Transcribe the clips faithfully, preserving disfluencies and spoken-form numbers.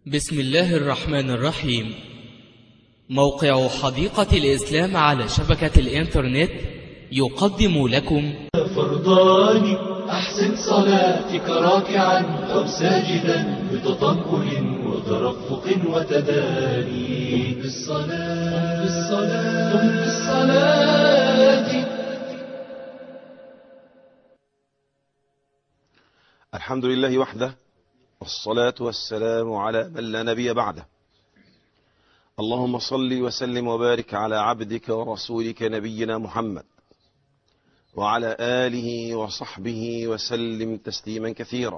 بسم الله الرحمن الرحيم. موقع حديقة الإسلام على شبكة الإنترنت يقدم لكم فرضان. أحسن صلاتك راكعا أو ساجدا بتطمئن وترفق وتداني. قم بالصلاة قم بالصلاة قم بالصلاة. الحمد لله وحده، والصلاة والسلام على من لا نبي بعده. اللهم صل وسلم وبارك على عبدك ورسولك نبينا محمد وعلى آله وصحبه وسلم تسليما كثيرا.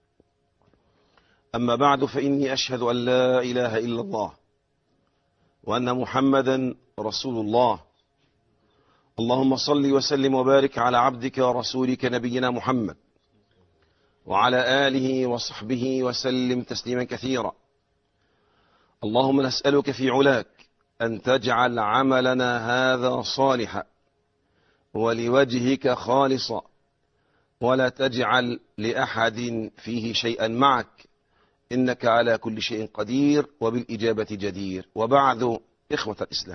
أما بعد، فإني أشهد أن لا إله إلا الله وأن محمدا رسول الله. اللهم صل وسلم وبارك على عبدك ورسولك نبينا محمد وعلى آله وصحبه وسلم تسليما كثيرا. اللهم نسألك في علاك أن تجعل عملنا هذا صالحا ولوجهك خالصا، ولا تجعل لأحد فيه شيئا معك، إنك على كل شيء قدير وبالإجابة جدير. وبعد، إخوة الإسلام،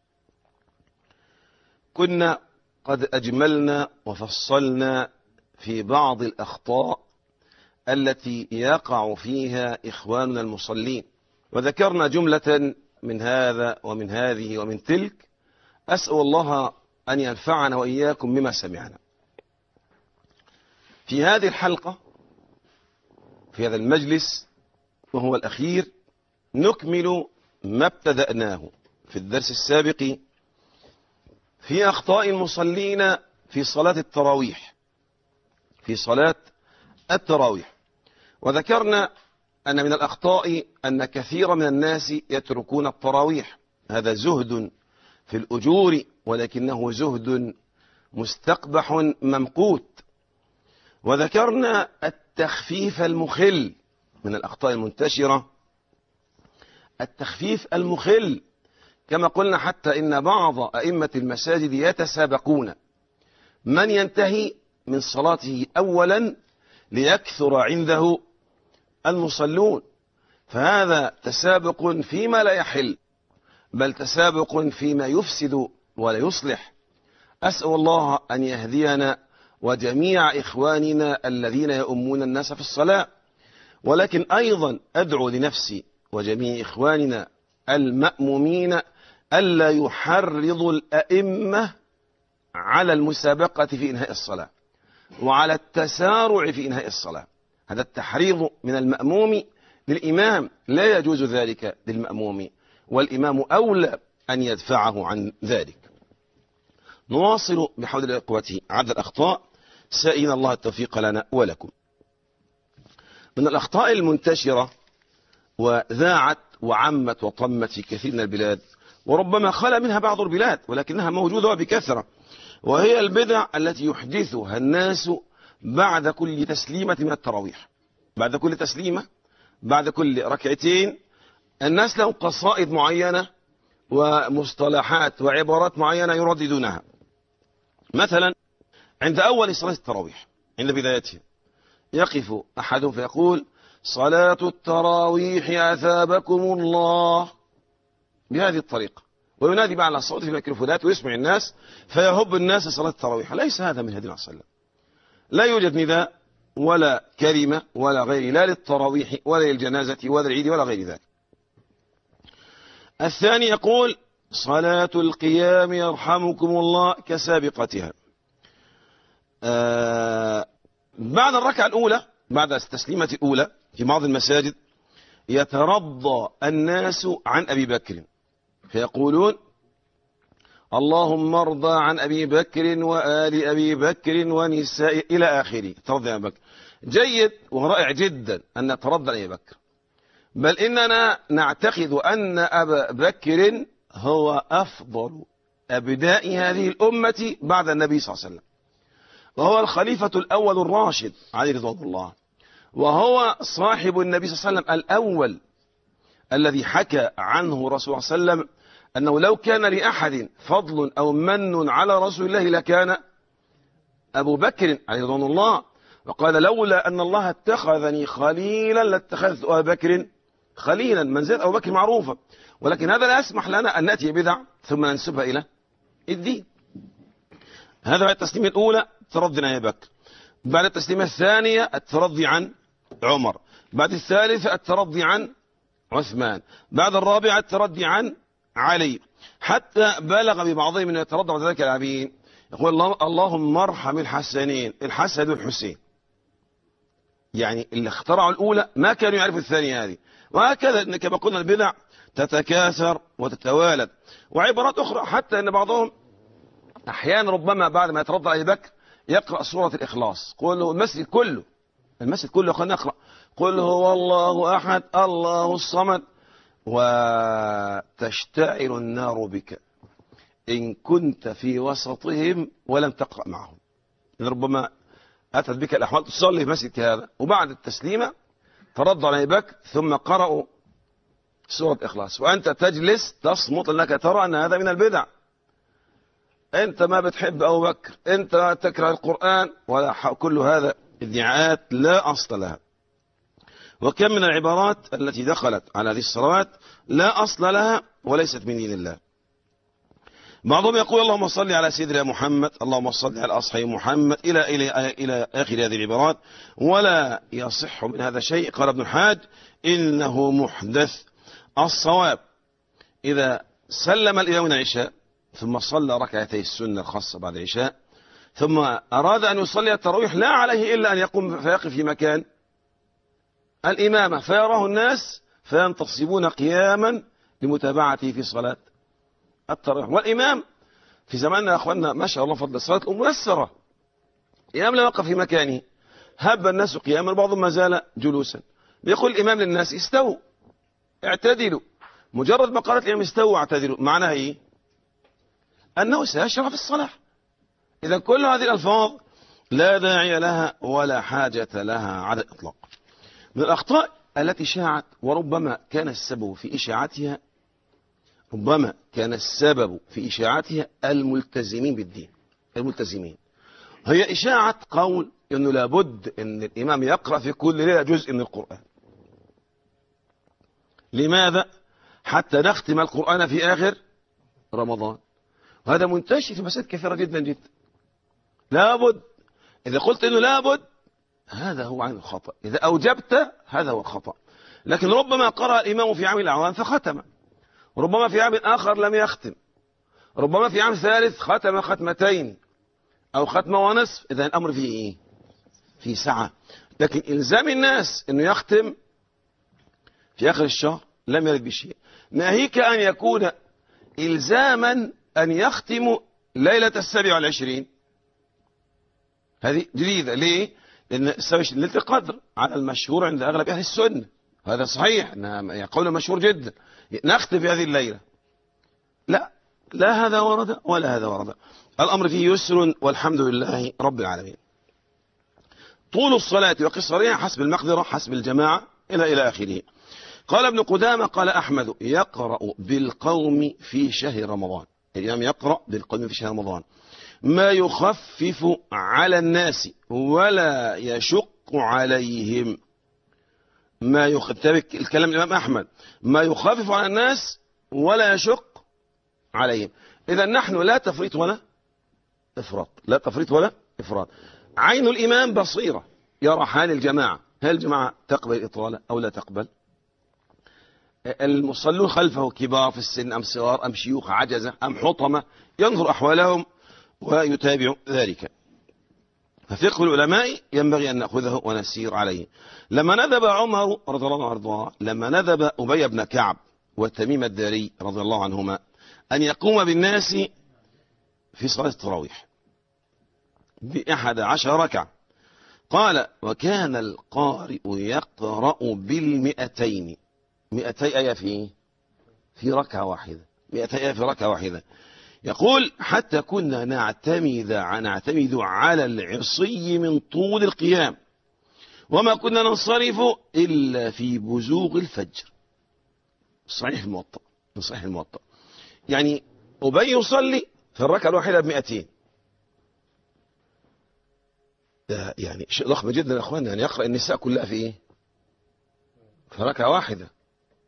كنا قد أجملنا وفصلنا في بعض الأخطاء التي يقع فيها إخواننا المصلين، وذكرنا جملة من هذا ومن هذه ومن تلك. أسأل الله أن ينفعنا وإياكم بما سمعنا. في هذه الحلقة، في هذا المجلس وهو الأخير، نكمل ما ابتدأناه في الدرس السابق في أخطاء المصلين في صلاة التراويح في صلاة التراويح وذكرنا أن من الأخطاء أن كثير من الناس يتركون التراويح. هذا زهد في الأجور، ولكنه زهد مستقبح ممقوت. وذكرنا التخفيف المخل من الأخطاء المنتشرة، التخفيف المخل، كما قلنا حتى إن بعض أئمة المساجد يتسابقون من ينتهي من صلاته أولا ليكثر عنده المصلون. فهذا تسابق فيما لا يحل، بل تسابق فيما يفسد ولا يصلح. أسأل الله أن يهدينا وجميع إخواننا الذين يؤمون الناس في الصلاة، ولكن أيضا أدعو لنفسي وجميع إخواننا المأمومين ألا يحرضوا الأئمة على المسابقة في إنهاء الصلاة وعلى التسارع في إنهاء الصلاة. هذا التحريض من المأموم للإمام، لا يجوز ذلك للمأموم، والإمام أولى أن يدفعه عن ذلك. نواصل بحول الله وقوته عدد الأخطاء، سائلين الله التوفيق لنا ولكم. من الأخطاء المنتشرة وذاعت وعمت وطمت في كثير من البلاد، وربما خلا منها بعض البلاد ولكنها موجودة بكثرة، وهي البدع التي يحدثها الناس بعد كل تسليمة من التراويح. بعد كل تسليمة، بعد كل ركعتين، الناس لهم قصائد معينة ومصطلحات وعبارات معينة يرددونها. مثلا عند أول صلاة التراويح، عند بدايتها، يقف أحدهم فيقول: صلاة التراويح أثابكم الله، بهذه الطريقة، وينادي بقى على صوته في الميكروفونات ويسمع الناس فيهب الناس صلاة التراويح. ليس هذا من هدي الله صلى الله عليه وسلم. لا يوجد نداء ولا كلمة ولا غير، لا للتراويح ولا للجنازة ولا العيد ولا غير ذلك. الثاني يقول: صلاة القيام يرحمكم الله كسابقتها. آه بعد الركعة الأولى، بعد التسليمة الأولى، في بعض المساجد يترضى الناس عن أبي بكر فيقولون: اللهم ارضى عن أبي بكر وآل أبي بكر ونساء إلى آخره. ترضى عن أبي بكر، جيد ورائع جدا أن نترضى عن أبي بكر، بل إننا نعتقد أن أبا بكر هو أفضل أبناء هذه الأمة بعد النبي صلى الله عليه وسلم، وهو الخليفة الأول الراشد عليه رضوان الله، وهو صاحب النبي صلى الله عليه وسلم الأول الذي حكى عنه رسول الله صلى الله عليه وسلم أنه لو كان لأحد فضل أو من على رسول الله لكان أبو بكر عليه رضوان الله. وقال: لولا أن الله اتخذني خليلا لاتخذت أبا بكر خليلا، منزلة أبو بكر معروفة، ولكن هذا لا يسمح لنا أن نأتي بدع ثم ننسبها إلى الدين. هذا بعد التسليمة الأولى ترضي عن أبي بكر، بعد التسليمة الثانية الترضي عن عمر، بعد الثالثة الترضي عن عثمان، بعد الرابعة الترضي عن علي، حتى بلغ ببعضهم أنه يترضى عن ذلك العبين يقول الله اللهم ارحم الحسنين، الحسن والحسين. يعني اللي اخترعوا الأولى ما كانوا يعرفوا الثانية هذه. وهكذا إن كما قلنا البدع تتكاثر وتتوالد. وعبارات أخرى حتى أن بعضهم أحيانا ربما بعد ما يترضى أبي بكر يقرأ سورة الإخلاص، قل له المسجد كله المسجد كله خلينا نقرأ قل هو الله أحد الله الصمد وتشتعل النار بك إن كنت في وسطهم ولم تقرأ معهم. ربما أتت بك الأحوال تصلي في مسجد هذا وبعد التسليمة ترضى على أبي بكر ثم قرأوا سورة إخلاص وأنت تجلس تصمت لأنك ترى أن هذا من البدع. أنت ما بتحب أبو بكر، أنت تكره القرآن، ولا كل هذا ادعاءات لا أصل لها. وكم من العبارات التي دخلت على هذه الصلوات لا أصل لها وليست من دين الله. بعضهم يقول اللهم صل على سيدنا محمد، اللهم صل على أصحاب محمد، إلى إلى إلى آخر هذه العبارات، ولا يصح من هذا شيء. قال ابن الحاج إنه محدث. الصواب إذا سلم الإمام من العشاء ثم صلى ركعتي السنة الخاصة بعد العشاء ثم أراد أن يصلي التراويح لا عليه إلا أن يقوم فيقف في مكان الإمامة فيراه الناس فينتصبون قياما لمتابعته في صلاة التراويح. والإمام في زماننا يا أخواننا ما شاء الله فضل الصلاة الميسرة، الإمام لا يقف في مكانه، هب الناس قياما بعضهم ما زال جلوسا. يقول الإمام للناس استووا اعتدلوا، مجرد ما قالت الإمام استووا اعتدلوا معناها إيه؟ أنه سيشرع في الصلاة. إذا كل هذه الألفاظ لا داعي لها ولا حاجة لها على الإطلاق. من الأخطاء التي شاعت وربما كان السبب في إشاعتها ربما كان السبب في إشاعتها الملتزمين بالدين، الملتزمين هي إشاعة قول أنه لابد أن الإمام يقرأ في كل ليلة جزء من القرآن. لماذا؟ حتى نختم القرآن في آخر رمضان. وهذا منتشر في مسائل كثيرة جدا جدا. لابد، إذا قلت أنه لابد هذا هو عين الخطأ، إذا أوجبت هذا هو الخطأ. لكن ربما قرأ الإمام في عام الأعوام فختم، ربما في عام آخر لم يختم، ربما في عام ثالث ختم ختمتين أو ختمة ونصف. إذا الأمر فيه إيه؟ في سعة. لكن إلزام الناس أنه يختم في آخر الشهر لم يرد بشيء. ناهيك أن يكون إلزاما أن يختم ليلة السابع والعشرين، هذه جديدة. ليه؟ لأن السابع والعشرين ليلة القدر على المشهور عند أغلب أهل السنة، هذا صحيح، قول مشهور جدا، نختم في هذه الليلة. لا، لا هذا ورد ولا هذا ورد. الأمر فيه يسر والحمد لله رب العالمين. طول الصلاة وقصرها حسب المقدرة حسب الجماعة إلى إلى آخره. قال ابن قدامة قال أحمد يقرأ بالقوم في شهر رمضان، الإمام يقرأ بالقوم في شهر رمضان ما يخفف على الناس ولا يشق عليهم. ما يخفف الكلام الإمام أحمد، ما يخفف على الناس ولا يشق عليهم. إذا نحن لا تفريط ولا إفراط، لا تفريط ولا إفراط. عين الإمام بصيرة يرى حال الجماعة، هل الجماعة تقبل الإطالة أو لا تقبل؟ المصلون خلفه كبار في السن أم صغار أم شيوخ عجزة أم حطمة، ينظر أحوالهم ويتابع ذلك. ففقه العلماء ينبغي أن نأخذه ونسير عليه. لما ندب عمر رضي الله عنه، لما ندب أبي بن كعب وتميم الداري رضي الله عنهما أن يقوم بالناس في صلاة التراويح بأحد عشر ركعة، قال وكان القارئ يقرأ بالمئتين، مئتي آية في في ركعة واحدة، مئتي آية في ركعة واحدة. يقول حتى كنا نعتمد نعتمد على العصي من طول القيام وما كنا ننصرف إلا في بزوغ الفجر. صحيح الموطأ، صحيح الموطأ. يعني أبي يصلي في الركعة الواحدة بمئتين، ده يعني شيء ضخم جدا يا أخواننا. يعني يقرأ النساء كلها في إيه؟ في ركعة واحدة.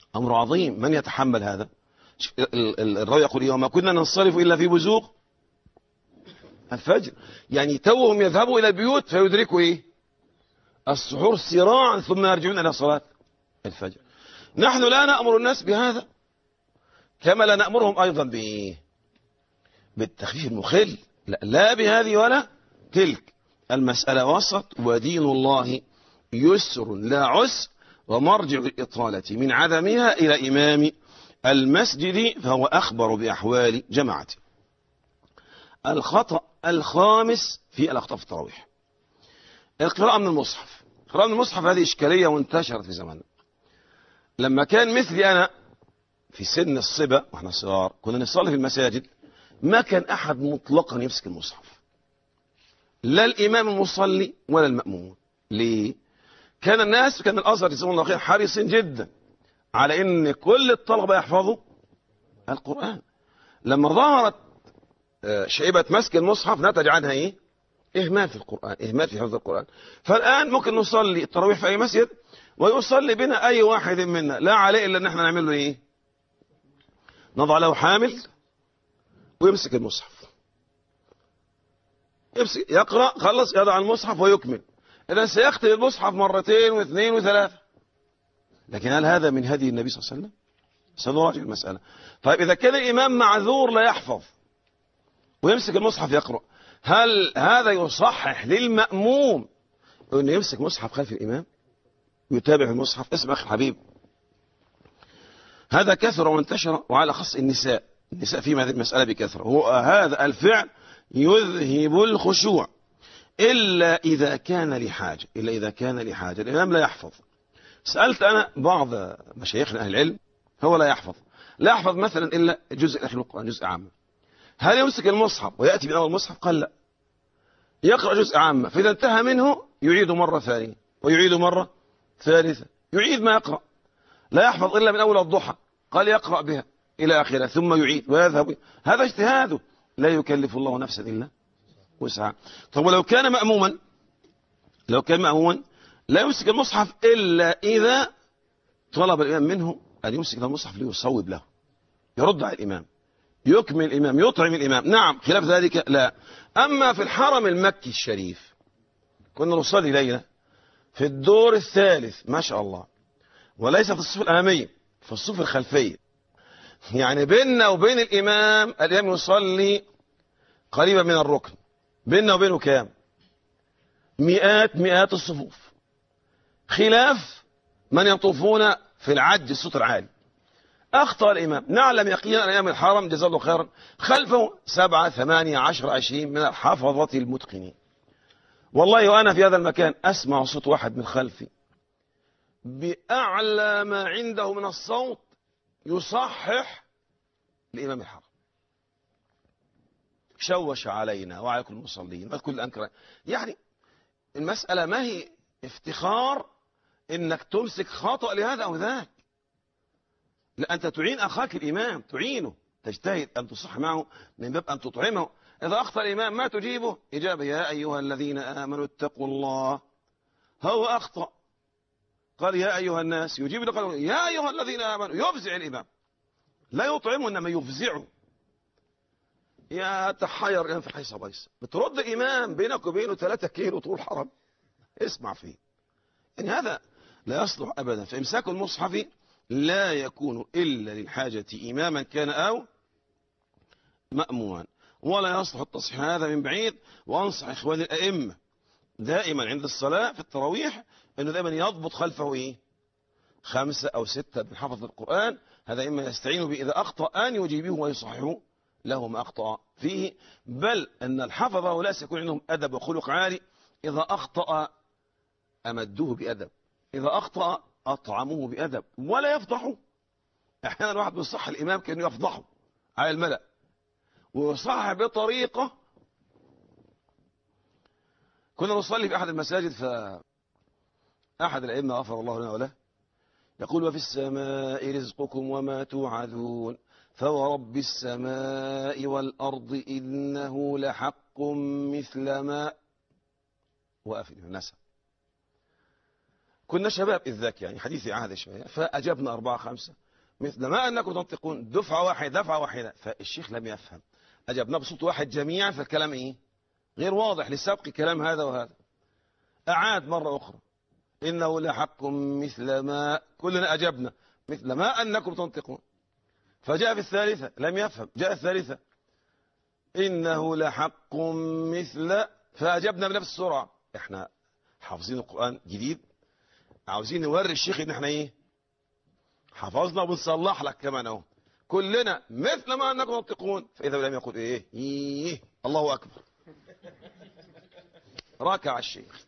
أمر عظيم. من يتحمل هذا؟ الراوي يقول إيه؟ وما كنا ننصرف إلا في بزوغ الفجر، يعني توهم يذهبوا إلى البيوت فيدركوا إيه؟ السحور سراعا ثم يرجعون إلى صلاة الفجر. نحن لا نأمر الناس بهذا، كما لا نأمرهم أيضا بإيه؟ بالتخفيف المخل، لا, لا بهذه ولا تلك. المسألة وسط، ودين الله يسر لا عسر، ومرجع الإطالة من عدمها إلى إمام المسجد فهو أخبر بأحوال جماعته. الخطأ الخامس في الأخطاء في التراويح القراءة من المصحف. القراءة من المصحف هذه إشكالية وانتشرت في زماننا. لما كان مثلي أنا في سن الصبا واحنا صغار كنا نصلي في المساجد، ما كان أحد مطلقا يمسك المصحف، لا الإمام المصلي ولا المأمومون. ليه؟ كان الناس، كان الأزهر جزاهم الله خير حريصين جدا على أن كل الطلبة يحفظوا القرآن. لما ظهرت شيبة مسك المصحف نتج عنها إيه؟ إهمال في القرآن، إهمال في حفظ القرآن. فالآن ممكن نصلي التراويح في أي مسجد ويصلي بنا أي واحد منا، لا عليه إلا أن احنا نعمل له إيه؟ نضع له حامل ويمسك المصحف، يمسك يقرأ، خلص يضع المصحف ويكمل. إذا سيختم المصحف مرتين واثنين وثلاثة. لكن هل هذا من هدي النبي صلى الله عليه وسلم؟ سنراجع المسألة. طيب إذا كان الإمام معذور لا يحفظ ويمسك المصحف يقرأ، هل هذا يصحح للمأموم أنه يمسك مصحف خلف الإمام يتابع المصحف؟ اسمع أخي الحبيب، هذا كثر وانتشر، وعلى خص النساء. النساء في هذه المسألة بكثرة. هو هذا الفعل يذهب الخشوع إلا إذا كان لحاجة، إلا إذا كان لحاجة. الإمام لا يحفظ. سألت أنا بعض مشايخنا أهل العلم، هو لا يحفظ، لا يحفظ مثلا إلا جزء الأخير من القرآن، جزء عام. هل يمسك المصحف ويأتي من أول المصحف؟ قال لا، يقرأ جزء عام، فإذا انتهى منه يعيد مرة ثانية ويعيد مرة ثالثة، يعيد ما يقرأ. لا يحفظ إلا من أول الضحى، قال يقرأ بها إلى آخرها ثم يعيد ويذهب. هذا اجتهاده، لا يكلف الله نفسا إلا وسعها. طب ولو كان مأموما، لو كان مأموما لا يمسك المصحف إلا إذا طلب الإمام منه أن يمسك المصحف ليصوب له، يرد على الإمام، يكمل الإمام، يطعم الإمام. نعم، خلاف ذلك لا. أما في الحرم المكي الشريف كنا نصلي ليلة في الدور الثالث ما شاء الله، وليس في الصف الأمامي، في الصف الخلفي، يعني بيننا وبين الإمام، الإمام يصلي قريبا من الركن، بيننا وبينه كام؟ مئات مئات الصفوف، خلاف من يطوفون في العج الصوت العالي. أخطأ الإمام، نعلم يقينا أن إمام الحرم جزاه الله خيرا خلفه سبعة ثمانية عشر عشرين من الحفظة المتقنين. والله وأنا في هذا المكان أسمع صوت واحد من خلفي بأعلى ما عنده من الصوت يصحح لإمام الحرم، شوش علينا وعلى كل المصلين وكل أنكر. يعني المسألة ما هي افتخار إنك تمسك خطأ لهذا أو ذاك، لا، أنت تعين أخاك الإمام، تعينه، تجتهد أن تصح معه من باب أن تطعمه. إذا أخطأ الإمام ما تجيبه إجابة يا أيها الذين آمنوا اتقوا الله. هو أخطأ قال يا أيها الناس، يجيب قال يا أيها الذين آمنوا، يفزع الإمام، لا يطعمه إنما يفزعه. يا تحير الإمام في حيث بيس، بترد الإمام بينك وبينه ثلاثة كيلو طول الحرم، اسمع فيه. يعني هذا لا يصلح أبدا. فإمساك المصحف لا يكون إلا للحاجة إماما كان أو مأموما، ولا يصلح التصحيح هذا من بعيد. وأنصح إخواني الأئمة دائما عند الصلاة في التراويح أنه دائما يضبط خلفه إيه؟ خمسة أو ستة من حفظ القرآن. هذا إما يستعين به إذا أخطأ أن يجيبه ويصححه له ما أخطأ فيه، بل أن الحفظة لا يكون عندهم أدب وخلق عالي. إذا أخطأ أمدوه بأدب، إذا أخطأ أطعموه بأدب، ولا يفضحوا. أحيانا واحد بيصح الإمام كأنه يفضحه على الملأ، ويصح بطريقة. كنا نصلي في أحد المساجد، فأحد الأئمة غفر الله لنا وله يقول وفي السماء رزقكم وما توعدون فورب السماء والأرض إنه لحق مثل ما وقف الناس. كنا شباب إذ ذاك يعني حديثي عهد شوية، فأجبنا أربعة خمسة مثل ما أنكم تنطقون دفعة واحدة دفعة واحدة، فالشيخ لم يفهم، أجبنا بصوت واحد جميعا، فالكلام إيه غير واضح لسبق كلام هذا وهذا. أعاد مرة أخرى إنه لحق مثل ما، كلنا أجبنا مثل ما أنكم تنطقون. فجاء في الثالثة لم يفهم، جاء الثالثة إنه لحق مثل، فأجبنا بنفس السرعة. إحنا حافظين القرآن جديد، عاوزين نوري الشيخ إن إحنا إيه حفظنا وبنصلح لك كمان أهو، كلنا مثل ما أنكم تنطقون. فإذا لم يقول إيه إيه الله أكبر، راكع الشيخ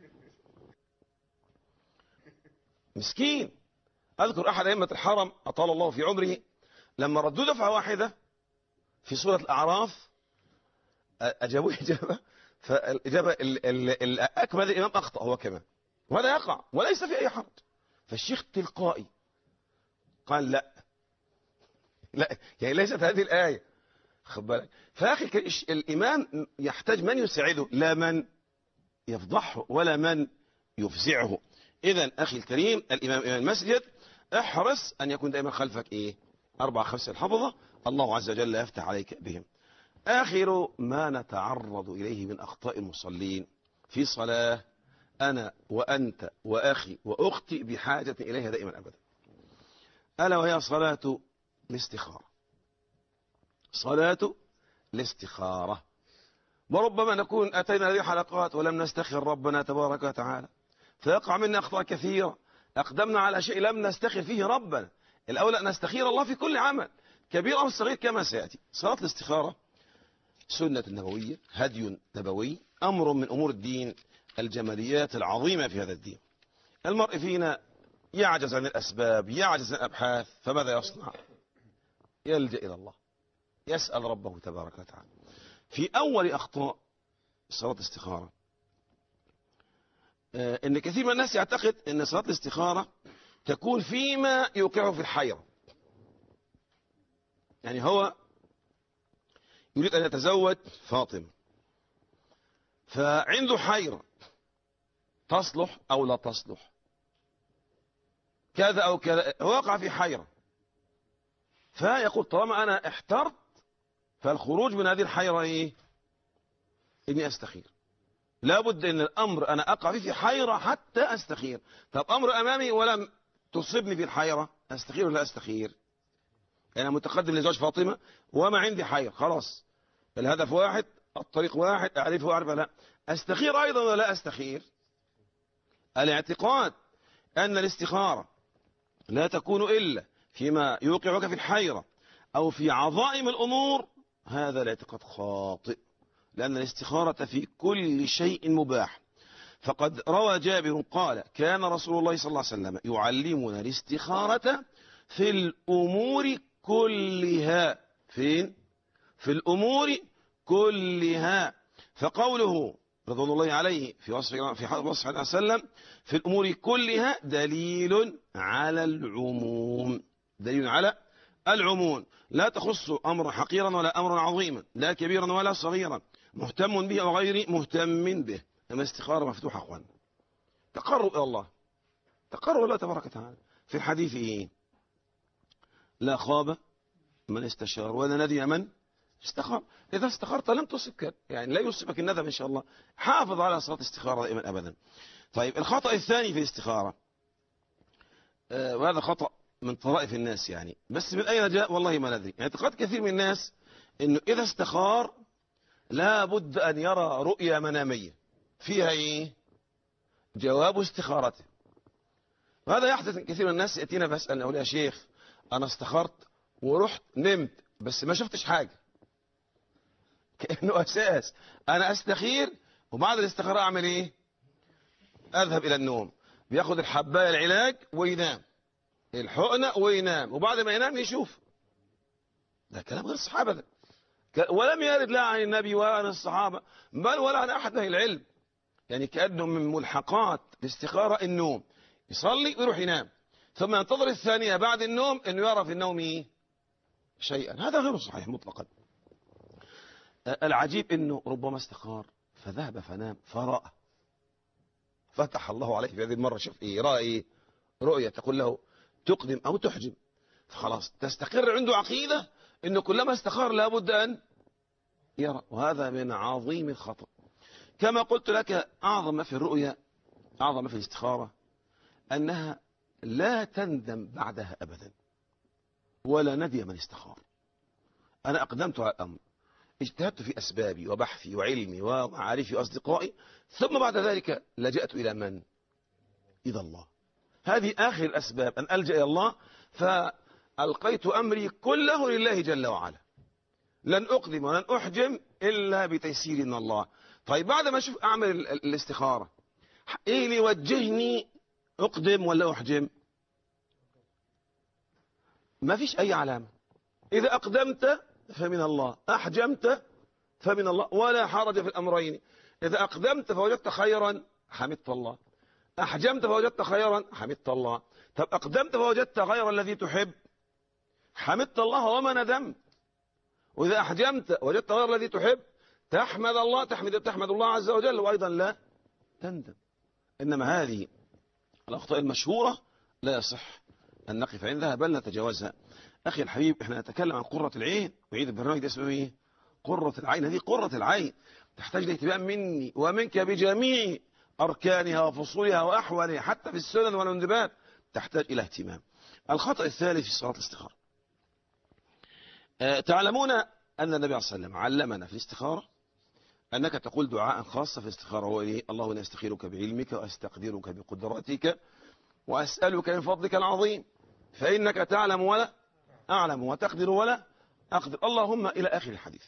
مسكين. أذكر أحد أئمة الحرم أطال الله في عمره لما ردوا دفعة واحدة في سورة الأعراف أجابوا إجابة، فالإجابة الأكمل الإمام أخطأ هو كمان، وهذا يقع وليس في أي حرج. فالشيخ تلقائي قال لا لا، يعني ليست هذه الآية، خد بالك. فأخي الإمام يحتاج من يساعده، لا من يفضحه ولا من يفزعه. إذن أخي الكريم الإمام إمام المسجد احرص أن يكون دائما خلفك إيه أربعة خمسة الحفظة، الله عز وجل يفتح عليك بهم. آخر ما نتعرض إليه من أخطاء المصلين في صلاة، أنا وأنت وأخي وأختي بحاجة إليها دائما أبدا، ألا وهي صلاة الاستخارة. صلاة الاستخارة، وربما نكون أتينا هذه الحلقات ولم نستخر ربنا تبارك وتعالى، فيقع منا أخطاء كثيرة، أقدمنا على شيء لم نستخر فيه ربنا. الأولى أن نستخير الله في كل عمل كبير أو صغير كما سيأتي. صلاة الاستخارة سنة نبوية، هدي نبوي، أمر من أمور الدين، الجماليات العظيمة في هذا الدين. المرء فينا يعجز عن الأسباب، يعجز عن الأبحاث، فماذا يصنع؟ يلجأ إلى الله، يسأل ربه تبارك وتعالى. في أول أخطاء صلاة الاستخارة آه إن كثير من الناس يعتقد أن صلاة الاستخارة تكون فيما يوقعه في الحيرة. يعني هو يريد أن يتزوج فاطمة، فعنده حيرة تصلح أو لا تصلح، كذا أو كذا، وقع في حيرة، فيقول طالما أنا احترت فالخروج من هذه الحيرة إيه؟ إني أستخير. لابد أن الأمر أنا أقع فيه في حيرة حتى أستخير. طب أمر أمامي ولم تصبني في الحيرة، أستخير ولا أستخير؟ أنا متقدم لزواج فاطمة وما عندي حيرة، خلاص الهدف واحد، الطريق واحد، أعرفه وأعرفه، لا أستخير أيضا ولا لا أستخير؟ الاعتقاد أن الاستخارة لا تكون إلا فيما يوقعك في الحيرة أو في عظائم الأمور، هذا الاعتقاد خاطئ، لأن الاستخارة في كل شيء مباح. فقد روى جابر قال كان رسول الله صلى الله عليه وسلم يعلمنا الاستخارة في الأمور كلها. فين؟ في الأمور كلها. فقوله رضوان الله عليه في وصف في وصف عليه وسلم في الأمور كلها دليل على العموم، دليل على العموم، لا تخص أمر حقيرا ولا أمر عظيما، لا كبيرا ولا صغيرا، مهتم به أو غير مهتم به. أما الاستخارة مفتوحة أخوان، تقرب إلى الله، تقرب إلى الله تبارك وتعالى. في الحديث إيه؟ لا خاب من استشار ولا ندي من استخار. إذا استخرت لم تصبك، يعني لا يصيبك الندم إن شاء الله. حافظ على صلاة الاستخارة دائما أبدا. طيب الخطأ الثاني في الاستخارة، آه وهذا خطأ من طرائف الناس يعني، بس من أين جاء والله ما ندري. اعتقاد يعني كثير من الناس إنه إذا استخار لابد أن يرى رؤية منامية فيها إيه؟ جواب استخارته. وهذا يحدث كثير من الناس يأتينا بسأل أقول يا شيخ أنا استخرت ورحت نمت بس ما شفتش حاجة، كأنه أساس أنا أستخير وبعد الاستخارة أعمل إيه؟ أذهب إلى النوم، بياخد الحباية العلاج وينام، الحقنة وينام، وبعد ما ينام يشوف. ده كلام غير صحيح أبدا، ولم يرد لا عن النبي ولا عن الصحابة بل ولا عن أحد من العلم. يعني كأنه من ملحقات الاستخارة النوم، يصلي ويروح ينام ثم ينتظر الثانية بعد النوم أنه يرى في النوم إيه؟ شيئا. هذا غير صحيح مطلقا. العجيب أنه ربما استخار فذهب فنام فرأى فتح الله عليه في هذه المرة، شوف إيه رأى إيه رؤية تقول له تقدم أو تحجم، فخلاص تستقر عنده عقيدة إنه كلما استخار لابد أن يرى، وهذا من عظيم الخطأ. كما قلت لك أعظم ما في الرؤية، أعظم ما في الاستخارة أنها لا تندم بعدها أبدا، ولا ندي من استخار. أنا أقدمت على الأمر، اجتهدت في أسبابي وبحثي وعلمي ومعارفي وأصدقائي، ثم بعد ذلك لجأت إلى من؟ إلى الله. هذه آخر الأسباب، أن ألجأ إلى الله، فألقيت أمري كله لله جل وعلا، لن أقدم ولن أحجم إلا بتيسير من الله. طيب بعد ما أشوف أعمل الاستخارة، إيه اللي يوجهني أقدم ولا أحجم؟ ما فيش أي علامة. إذا أقدمت فمن الله، أحجمت فمن الله، ولا حرج في الأمرين. إذا أقدمت فوجدت خيرا حمدت الله، أحجمت فوجدت خيرا حمدت الله. طب أقدمت فوجدت غير الذي تحب، حمدت الله وما ندمت. وإذا أحجمت وجدت غير الذي تحب، تحمد الله تحمد تحمد الله عز وجل، وأيضا لا تندم. إنما هذه الأخطاء المشهورة لا يصح أن نقف عندها، بل نتجاوزها. أخي الحبيب، إحنا نتكلم عن قرة العين، وعيد البرنامج ده اسمه إيه؟ قرة العين. هذه قرة العين تحتاج لاهتمام مني ومنك بجميع أركانها وفصولها وأحوالها، حتى في السنن والمندبات تحتاج إلى اهتمام. الخطأ الثالث في صلاة الاستخارة، أه تعلمون أن النبي صلى الله عليه وسلم علمنا في الاستخارة أنك تقول دعاء خاصة في الاستخارة، هو إيه؟ اللهم إني أستخيرك بعلمك وأستقدرك بقدرتك وأسألك من فضلك العظيم، فإنك تعلم ولا أعلم وتقدر ولا أقدر، اللهم إلى آخر الحديث.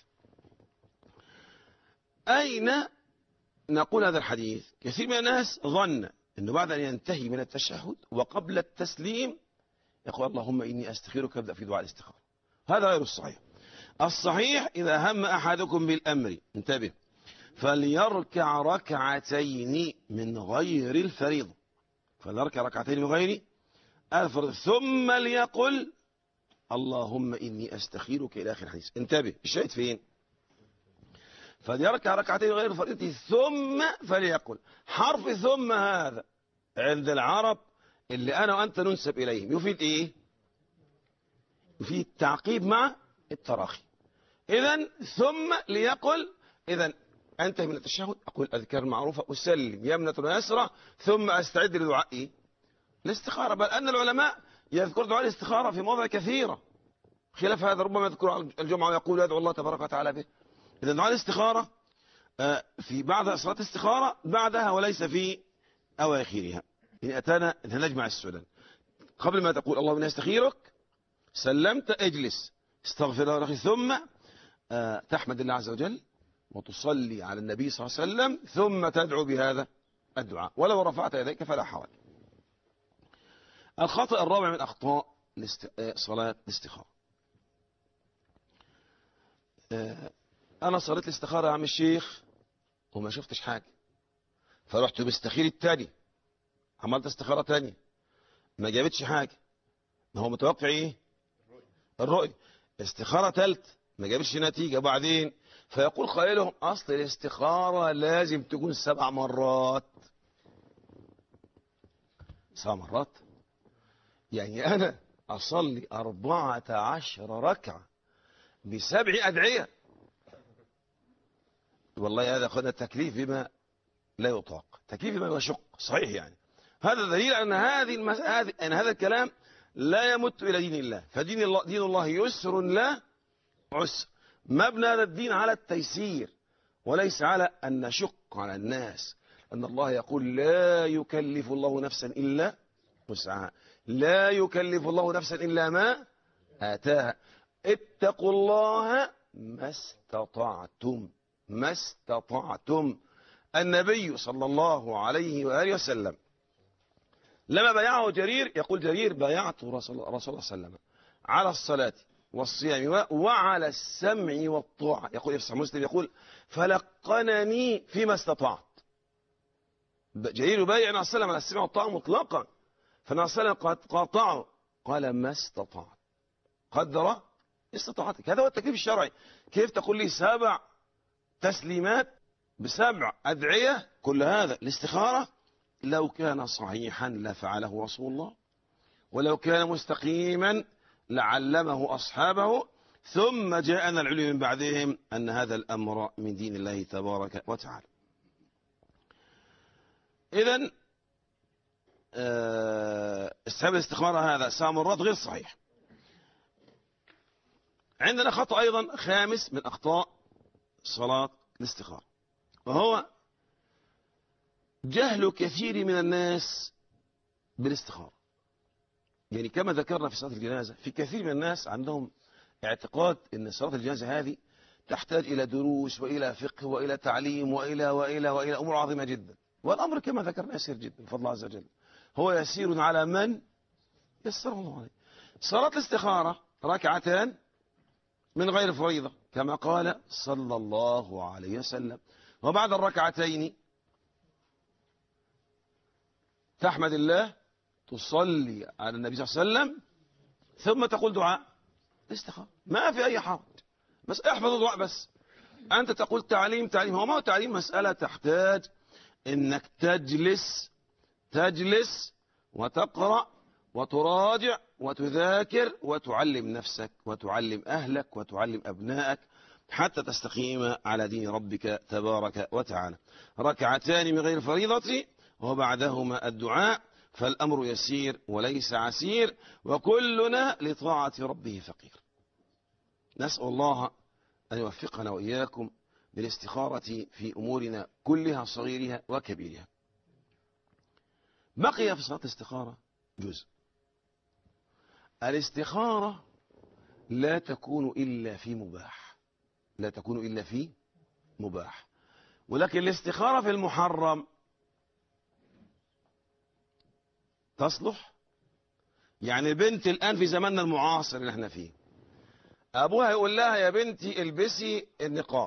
أين نقول هذا الحديث؟ كثير من الناس ظن أنه بعد أن ينتهي من التشهد وقبل التسليم يقول اللهم إني أستخيرك، يبدأ في دعاء الاستخارة. هذا غير الصحيح. الصحيح إذا هم أحدكم بالأمر، انتبه، فليركع ركعتين من غير الفريضة، فليركع ركعتين من غير الفريضة، ثم ليقل اللهم إني أستخيرك إلى آخر الحديث. انتبه، الشاهد فين؟ فليركع ركعتين من غير الفريضة ثم فليقل. حرف ثم هذا عند العرب اللي أنا وأنت ننسب إليهم يفيد إيه؟ يفيد التعقيب مع التراخي. إذن ثم ليقل، إذن أنتهي من التشهد أقول الأذكار المعروفة، أسلم يمنة ويسرى، ثم أستعد لدعاء إيه؟ الاستخارة. بل أن العلماء يذكر دعاء الاستخارة في مواضع كثيرة، خلاف هذا ربما يذكر الجمعة ويقول يدعو الله تبارك وتعالى به. إذن دعاء الاستخارة في بعد صلاة الاستخارة بعدها وليس في أواخرها. إن أتانا نجمع السنن، قبل ما تقول اللهم إني أستخيرك سلمت اجلس استغفر الله ولك، ثم تحمد الله عز وجل وتصلي على النبي صلى الله عليه وسلم، ثم تدعو بهذا الدعاء، ولو رفعت يديك فلا حرج. الخطأ الرابع من أخطاء صلاة الاستخارة، أنا صليت الاستخارة يا عم الشيخ وما شفتش حاجة، فرحت بستخير التاني، عملت استخارة تانية ما جابتش حاجة، ما هو متوقع ايه؟ الرؤية. استخارة تالت ما جابتش نتيجة، بعدين فيقول قائلهم أصل الاستخارة لازم تكون سبع مرات. سبع مرات يعني أنا أصلي أربعة عشر ركعة بسبع أدعية؟ والله هذا أخذنا التكليف بما لا يطاق، تكليف بما يشق، صحيح يعني. هذا دليل أن هذه المس... هذه أن هذا الكلام لا يمت إلى دين الله، فدين الله دين الله يسر لا عسر، مبنى هذا الدين على التيسير وليس على أن نشق على الناس. أن الله يقول لا يكلف الله نفسا إلا وسعها، لا يكلف الله نفسا إلا ما آتاها، اتقوا الله ما استطعتم، ما استطعتم. النبي صلى الله عليه وآله وسلم لما بايعه جرير يقول جرير بايعت رسول الله صلى الله عليه وسلم على الصلاة والصيام وعلى السمع والطاعة، يقول في صحيح مسلم يقول فلقنني فيما استطعت. جرير يبايع النبي صلى الله عليه وسلم على السمع والطاعة مطلقا، فالنبي صلى الله عليه وسلم قاطعه قال ما استطعت، قدر استطاعتك. هذا هو التكليف الشرعي. كيف تقول لي سبع تسليمات بسبع أدعية؟ كل هذا الاستخارة لو كان صحيحا لفعله رسول الله، ولو كان مستقيما لعلمه أصحابه، ثم جاءنا العلم من بعدهم أن هذا الأمر من دين الله تبارك وتعالى. إذن استحباب الاستخارة هذا سامرات غير صحيح. عندنا خطأ أيضا خامس من أخطاء صلاة الاستخارة، وهو جهل كثير من الناس بالاستخارة. يعني كما ذكرنا في صلاة الجنازة، في كثير من الناس عندهم اعتقاد أن صلاة الجنازة هذه تحتاج إلى دروس وإلى فقه وإلى تعليم وإلى وإلى وإلى أمور عظيمة جدا، والأمر كما ذكرنا يسير جدا بفضل الله عز وجل، هو يسير على من يسره الله عليه. صلاة الاستخارة ركعتان من غير فريضة كما قال صلى الله عليه وسلم، وبعد الركعتين تحمد الله، تصلي على النبي صلى الله عليه وسلم، ثم تقول دعاء الاستخارة. ما في أي حرج، بس احفظ الدعاء. بس أنت تقول تعليم تعليم، هو ما هو تعليم، مسألة تحتاج إنك تجلس تجلس وتقرأ وتراجع وتذاكر وتعلم نفسك وتعلم أهلك وتعلم أبنائك حتى تستقيم على دين ربك تبارك وتعالى. ركعتان من غير فريضة وبعدهما الدعاء، فالأمر يسير وليس عسير، وكلنا لطاعة ربه فقير. نسأل الله أن يوفقنا وإياكم بالاستخارة في أمورنا كلها صغيرها وكبيرها. بقي في صلاة الاستخارة جزء. الاستخارة لا تكون إلا في مباح، لا تكون إلا في مباح، ولكن الاستخارة في المحرم تصلح. يعني البنت الآن في زماننا المعاصر اللي احنا فيه، أبوها يقول لها يا بنتي البسي النقاب،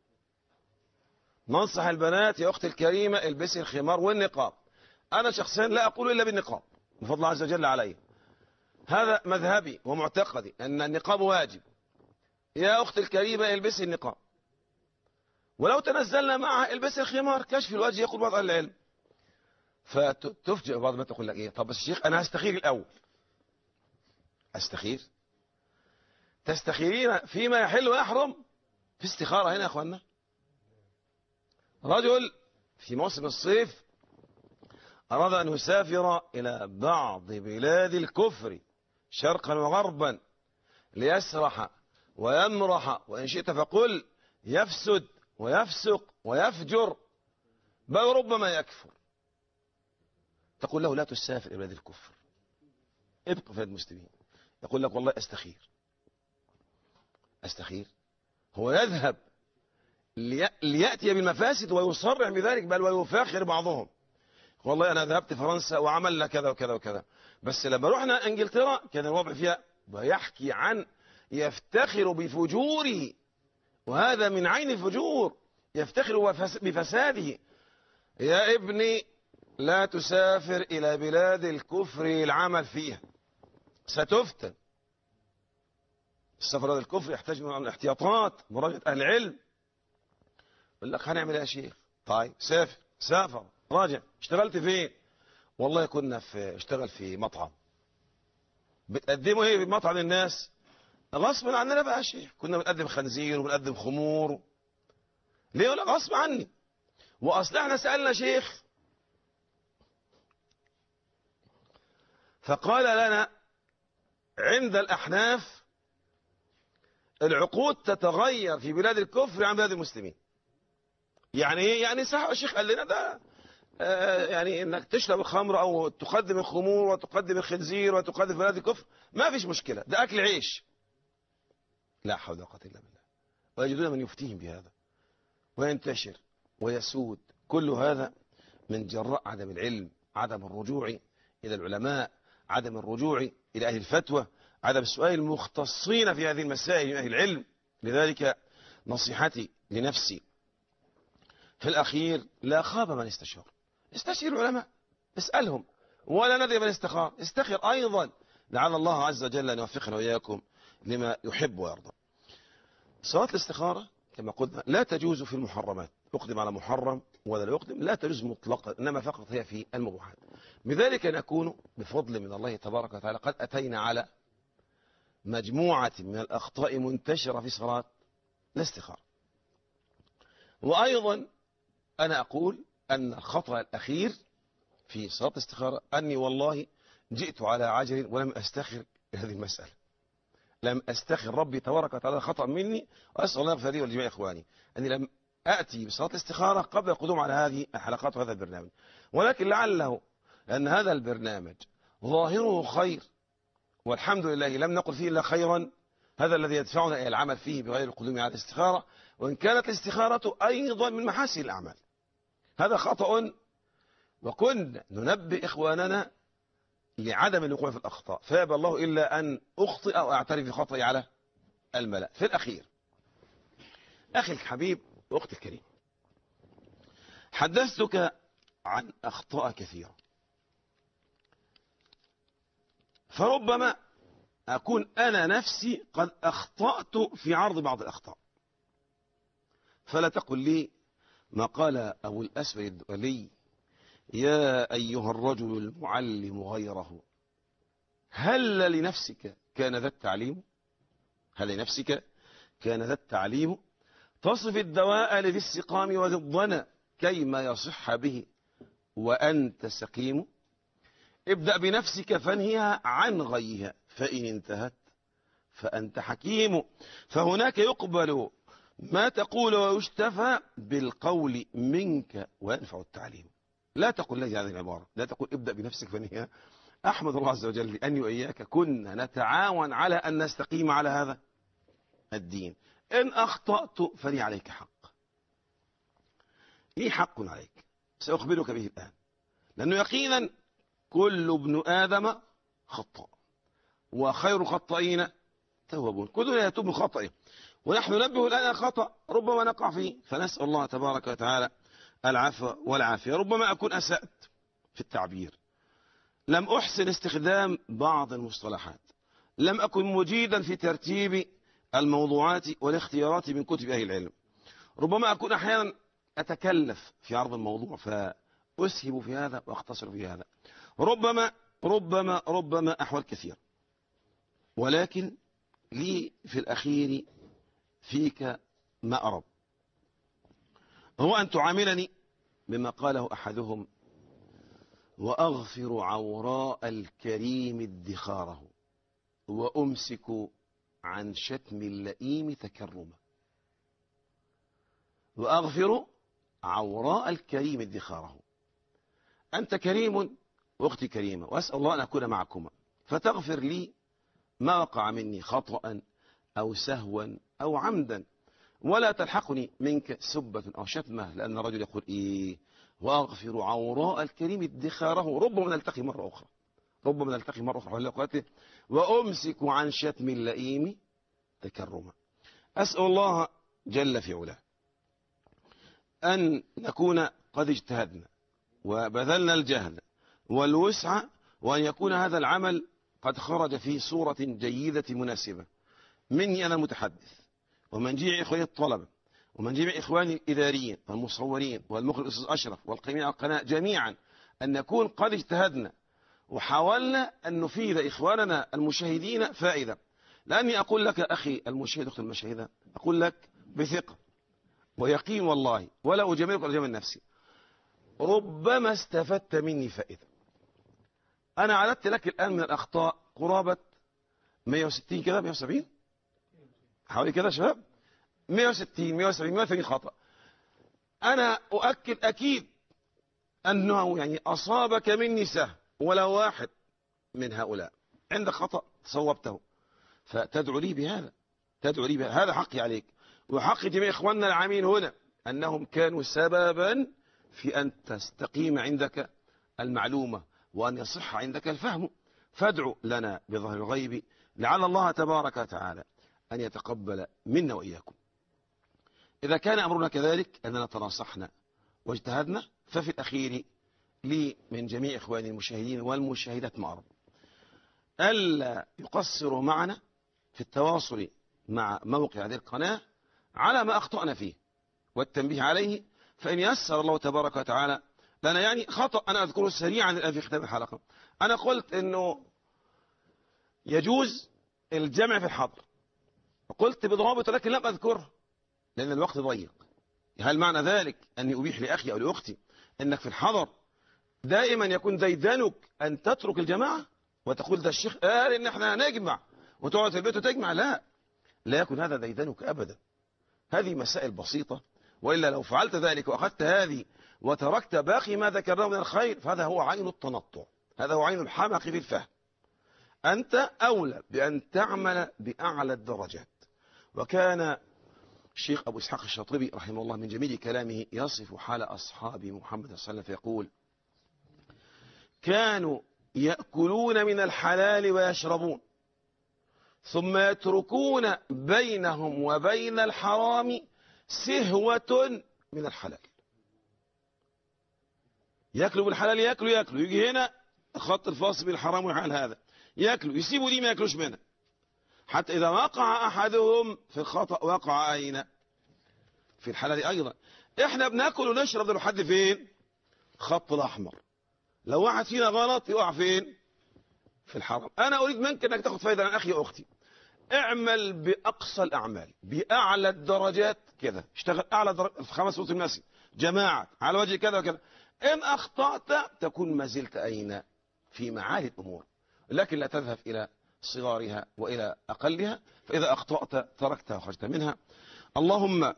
ننصح البنات يا أختي الكريمة البسي الخمار والنقاب. أنا شخصيا لا أقول إلا بالنقاب بفضل الله عز وجل علي، هذا مذهبي ومعتقدي أن النقاب واجب. يا أختي الكريمة البسي النقاب، ولو تنزلنا معها البسي الخمار كشف الوجه يقول بعض أهل العلم. فتفجئ بعض ما تقول لك إيه، طب بس الشيخ أنا هستخير الأول. أستخير؟ تستخيرين فيما يحل ويحرم؟ في استخارة هنا يا أخوانا. رجل في موسم الصيف أراد أن يسافر إلى بعض بلاد الكفر شرقا وغربا ليسرح ويمرح، وإن شئت فقل يفسد ويفسق ويفجر، بل ربما يكفر. تقول له لا تسافر إلى بلاد الكفر، ابقى في بلاد المسلمين. يقول لك والله أستخير. أستخير؟ هو يذهب ليأتي بالمفاسد ويصرح بذلك، بل ويفاخر بعضهم. والله أنا ذهبت فرنسا وعملنا كذا وكذا وكذا، بس لما رحنا انجلترا كان الوضع فيها، ويحكي عن يفتخر بفجوره، وهذا من عين الفجور، يفتخر بفساده. يا ابني لا تسافر إلى بلاد الكفر العمل فيها، ستفتن. السفر إلى الكفر يحتاج من الاحتياطات، مراجعة أهل العلم. يقول لك هنعمل يا شيخ؟ طيب سافر. سافر راجع. اشتغلت فين؟ والله كنا في اشتغل في مطعم. بتقدموا ايه في مطعم الناس؟ غصب عننا بقى يا شيخ، كنا بنقدم خنزير وبنقدم خمور. ليه؟ يقول لك غصب عني. واصل احنا سألنا شيخ فقال لنا عند الأحناف العقود تتغير في بلاد الكفر عن بلاد المسلمين. يعني ايه؟ يعني صح الشيخ قال لنا ده آه يعني انك تشرب الخمر او تقدم الخمور وتقدم الخنزير وتقدم بلاد الكفر ما فيش مشكلة، ده اكل عيش. لا حول ولا قوة الا بالله. ويجدون من يفتيهم بهذا وينتشر ويسود. كل هذا من جراء عدم العلم، عدم الرجوع الى العلماء، عدم الرجوع الى اهل الفتوى، عدم السؤال المختصين في هذه المسائل من اهل العلم. لذلك نصيحتي لنفسي في الأخير، لا خاب من استشار. استشير العلماء، اسألهم، ولا ندري من استخار، استخر أيضا، لعل الله عز وجل أن يوفقنا وإياكم لما يحب ويرضى. صلاة الاستخارة كما قلنا لا تجوز في المحرمات. أقدم على محرم ولا لا يقدم لا تجوز مطلقا، إنما فقط هي في المباحات. بذلك نكون بفضل من الله تبارك وتعالى قد أتينا على مجموعة من الأخطاء منتشرة في صلاة الاستخارة. وأيضا أنا أقول أن الخطأ الأخير في صلاة الاستخارة أني والله جئت على عجل ولم أستخر هذه المسألة، لم أستخر ربي تبارك وتعالى خطأ مني، وأسأل الله يغفر لي ولجميع إخواني أني لم أأتي بصلاة الاستخارة قبل القدوم على هذه الحلقات وهذا البرنامج، ولكن لعله أن هذا البرنامج ظاهره خير والحمد لله لم نقل فيه إلا خيرا، هذا الذي يدفعنا إلى العمل فيه بغير القدوم على الاستخارة، وإن كانت الاستخارة أيضا من محاسن الأعمال. هذا خطأ، وكنا ننبه إخواننا لعدم الوقوع في الأخطاء، فيابى الله إلا أن أخطئ أو أعترف بخطئي على الملأ. في الأخير أخي الحبيب وأختي الكريم، حدثتك عن أخطاء كثيرة، فربما أكون أنا نفسي قد أخطأت في عرض بعض الأخطاء، فلا تقل لي ما قال أبو الأسود الدؤلي: يا أيها الرجل المعلم غيره، هل لنفسك كان ذا التعليم؟ هل لنفسك كان ذا التعليم؟ تصف الدواء لذي السقام وذي الضنا كيما يصح به وأنت سقيم. ابدأ بنفسك فانهيها عن غيها، فإن انتهت فأنت حكيم. فهناك يقبل ما تقول ويشتفى بالقول منك وينفع التعليم. لا تقل لي هذه العبارة، لا تقول ابدأ بنفسك فانهيها. أحمد الله عز وجل أني وإياك كنا نتعاون على أن نستقيم على هذا الدين. إن أخطأت فلي عليك حق، لي حق عليك سأخبرك به الآن، لأنه يقينا كل ابن آدم خطأ وخير خطائين توابون، كلنا يتوب من خطئه، ونحن ننبه الآن خطأ ربما نقع فيه، فنسأل الله تبارك وتعالى العفو والعافية. ربما أكون أسأت في التعبير، لم أحسن استخدام بعض المصطلحات، لم أكن مجيدا في ترتيب الموضوعات والاختيارات من كتب أهل العلم، ربما أكون أحيانا أتكلف في عرض الموضوع فأسهب في هذا وأختصر في هذا، ربما ربما ربما أحوال كثير، ولكن لي في الأخير فيك ما أرب، هو أن تعاملني بما قاله أحدهم: وأغفر عوراء الكريم ادخاره وأمسك عن شتم اللئيم تكرما. وأغفر عوراء الكريم ادخاره، أنت كريم وأختي كريمة، وأسأل الله أن أكون معكما، فتغفر لي ما وقع مني خطأ أو سهوا أو عمدا، ولا تلحقني منك سبة أو شتمة، لأن الرجل يقول إيه: وأغفر عوراء الكريم ادخاره، ربما نلتقي مرة أخرى، ربما نلتقي مرة أخرى، وأمسك عن شتم اللئيم تكرما. أسأل الله جل في علاه أن نكون قد اجتهدنا وبذلنا الجهد والوسع، وأن يكون هذا العمل قد خرج في صورة جيدة مناسبة مني أنا المتحدث، ومن جميع إخواني الطلبة، ومن جميع إخواني الإداريين والمصورين والمخرج الأستاذ أشرف والقيمين على القناة جميعا، أن نكون قد اجتهدنا وحاولنا أن نفيد إخواننا المشاهدين فائدة. لأني أقول لك أخي المشاهد أختي المشاهدة، أقول لك بثقة ويقين والله، ولا أجاملك ولا أجامل نفسي، ربما استفدت مني فائدة. أنا عددت لك الآن من الأخطاء قرابة مئة وستين كده، مئة وسبعين حوالي كده شباب، مئة وستين مئة وسبعين مئة وثمانين خطأ. أنا أؤكد أكيد أنه يعني أصابك مني سهم ولا واحد من هؤلاء عندك خطأ صوبته، فتدعو لي بهذا، تدعو لي بهذا، هذا حقي عليك وحق جميع إخواننا العاملين هنا، أنهم كانوا سببا في أن تستقيم عندك المعلومة وأن يصح عندك الفهم، فادعوا لنا بظهر الغيب لعل الله تبارك وتعالى أن يتقبل منا وإياكم. إذا كان أمرنا كذلك أننا تناصحنا واجتهدنا، ففي الأخير لي من جميع إخواني المشاهدين والمشاهدات مأرب ألا يقصروا معنا في التواصل مع موقع هذه القناة على ما أخطأنا فيه والتنبيه عليه، فإن يسر الله تبارك وتعالى لنا يعني خطأ أنا أذكره سريعا الآن في ختام الحلقة. أنا قلت أنه يجوز الجمع في الحضر، قلت بضوابط لكن لم أذكره لأن الوقت ضيق. هل معنى ذلك أني أبيح لأخي أو لأختي أنك في الحضر دائما يكون ديدنك أن تترك الجماعة وتقول ده الشيخ قال إن احنا هنجمع وتقعد في البيت وتجمع؟ لا، لا يكون هذا ديدنك أبدا. هذه مسائل بسيطة، وإلا لو فعلت ذلك وأخذت هذه وتركت باقي ما ذكرناه من الخير فهذا هو عين التنطع، هذا هو عين الحمق في الفهم. أنت أولى بأن تعمل بأعلى الدرجات. وكان الشيخ أبو إسحاق الشاطبي رحمه الله من جميل كلامه يصف حال أصحاب محمد صلى الله عليه وسلم فيقول: كانوا يأكلون من الحلال ويشربون ثم يتركون بينهم وبين الحرام سهوة من الحلال. يأكلوا بالحلال، يأكلوا يأكلوا يجي هنا خط الفاصل بين الحرام والحلال، هذا يأكلوا يسيبوا دي ما يأكلوش منها، حتى إذا وقع أحدهم في الخطأ وقع أين؟ في الحلال أيضا. إحنا بنأكل ونشرب ده لحد فين؟ خط الأحمر. لو واحد فينا غلط يقع فين؟ في الحرام. أنا أريد منك أنك تأخذ فايدة عن أخي وأختي. اعمل بأقصى الأعمال بأعلى الدرجات كذا، اشتغل أعلى درجات في خمس وقت الناس جماعة على وجه كذا وكذا. إن أخطأت تكون ما زلت أين؟ في معالي الأمور، لكن لا تذهب إلى صغارها وإلى أقلها، فإذا أخطأت تركتها وخرجت منها. اللهم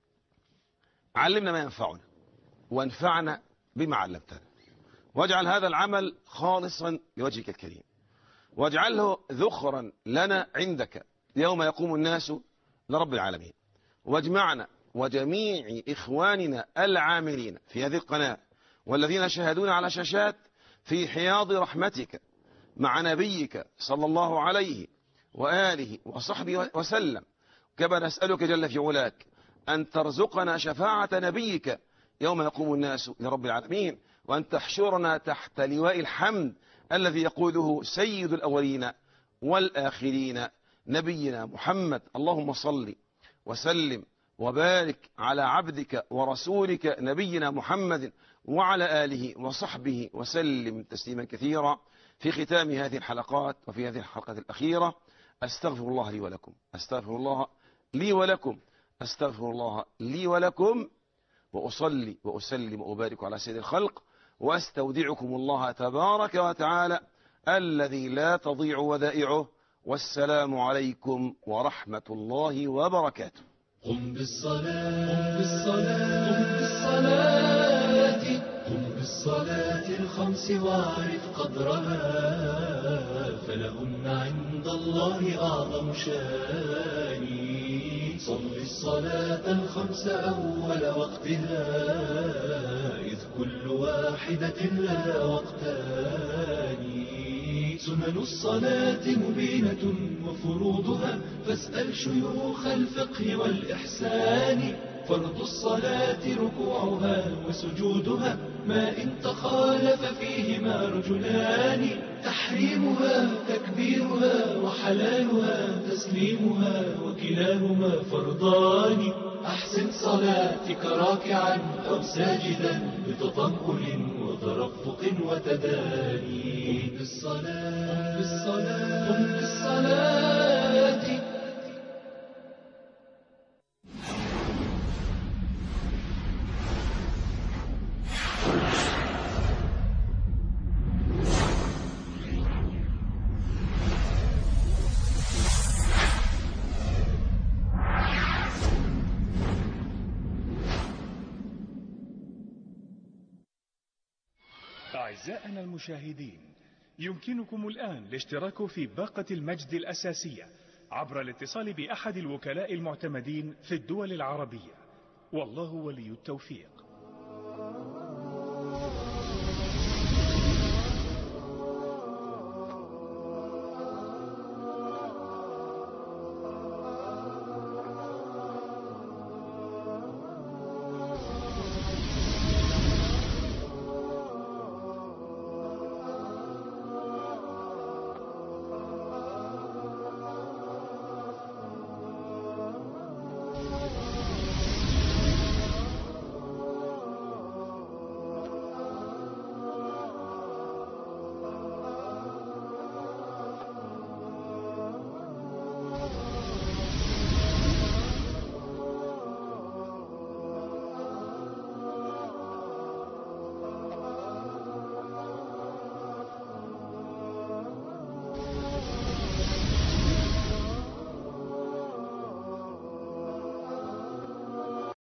علمنا ما ينفعنا وانفعنا بما علمتنا، واجعل هذا العمل خالصا لوجهك الكريم، واجعله ذخرا لنا عندك يوم يقوم الناس لرب العالمين. واجمعنا وجميع إخواننا العاملين في هذه القناة والذين شاهدون على شاشات في حياض رحمتك مع نبيك صلى الله عليه وآله وصحبه وسلم. كما نسألك جل في علاك أن ترزقنا شفاعة نبيك يوم يقوم الناس لرب العالمين، وأن تحشرنا تحت لواء الحمد الذي يقوله سيد الأولين والآخرين نبينا محمد. اللهم صل وسلم وبارك على عبدك ورسولك نبينا محمد وعلى آله وصحبه وسلم تسليما كثيرا. في ختام هذه الحلقات وفي هذه الحلقة الأخيرة أستغفر الله لي ولكم، أستغفر الله لي ولكم، أستغفر الله لي ولكم، وأصلي وأسلم وأبارك على سيد الخلق، وأستودعكم الله تبارك وتعالى الذي لا تضيع ودائعه. والسلام عليكم ورحمة الله وبركاته. قم بالصلاة قم بالصلاة قم بالصلاة قم بالصلاة الخمس واعرف قدرها، فلهن عند الله أعظم شان. صل الصلاة الخمس أول وقتها، إذ كل واحدة لها وقتان. سنن الصلاة مبينة وفروضها، فاسأل شيوخ الفقه والإحسان. فرض الصلاة ركوعها وسجودها، ما إن تخالف فيهما رجلان. تحريمها تكبيرها وحلالها تسليمها، وكلاهما فرضان. أحسن صلاتك راكعا أو ساجدا بتطمئن وترفق وتداني. قم بالصلاة بالصلاة قم بالصلاة. أعزائنا المشاهدين، يمكنكم الآن الاشتراك في باقة المجد الأساسية عبر الاتصال بأحد الوكلاء المعتمدين في الدول العربية، والله ولي التوفيق.